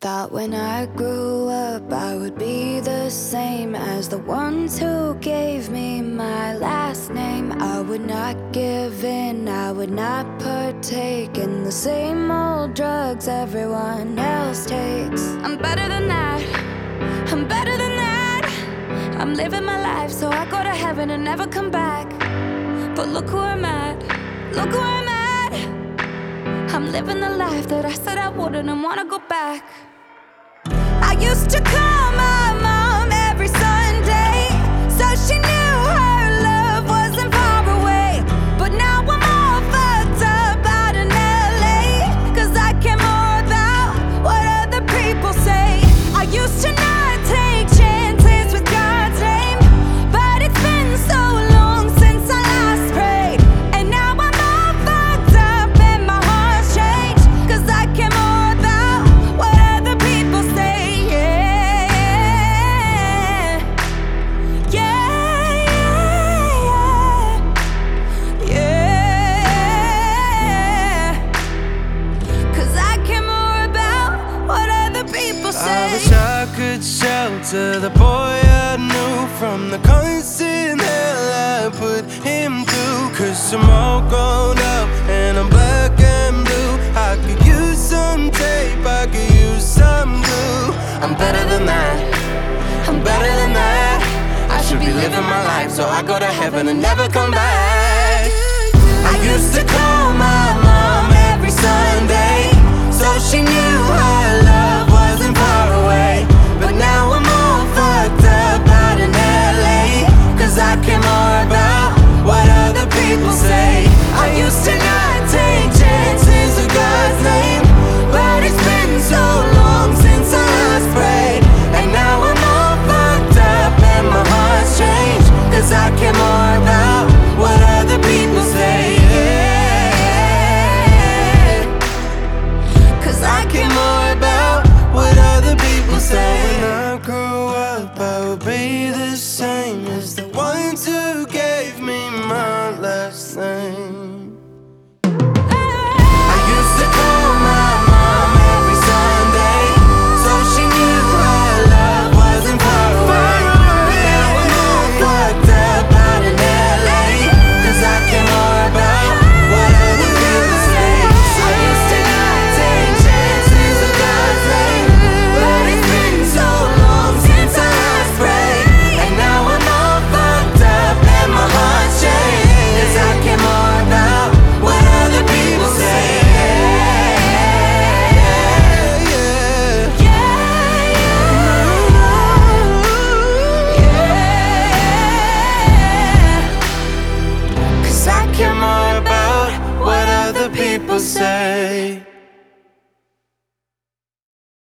Thought when I grew up I would be the same as the ones who gave me my last name. I would not give in, I would not partake in the same old drugs everyone else takes. I'm better than that, I'm better than that. I'm living my life so I go to heaven and never come back. But look who I'm at, look who I'm at. I'm living the life that I said I wouldn't and wanna go back. I used to call my mom every Sunday, so she knew her love wasn't far away. But now I'm all fucked up out in LA, 'cause I care more about what other people say. I used to not take chances with God's name, but it's been so long since I last prayed. And now I'm all fucked up and my heart's changed, 'cause I care more about what other people say. I wish I could shelter the boy I knew from the constant hell I put him through. 'Cause I'm all grown up and I'm black and blue. I could use some tape, I could use some glue. I'm better than that, I'm better than that. I should be living my life so I go to heaven and never come back. I used to call my mom every Sunday, so she knew her love wasn't far away. But now I'm all fucked up out in LA, 'cause I care more about what other people say. I used to not take chances with God's name, but it's been so long since I last prayed. And now I'm all fucked up and my heart's changed, 'cause I care more about what other people say. I care more about what other people say. When I grew up, I would be the same as the ones who gave me my last name. I used to call my mom every Sunday, so she knew her love wasn't far away. But now I'm all fucked up out in LA, 'cause I care more about what other people say. I used to not take chances with God's name, but it's been so long since I last prayed. And now I'm all fucked up and my heart's changed, 'cause I care more about what other people say. Cause I care more about what other people say.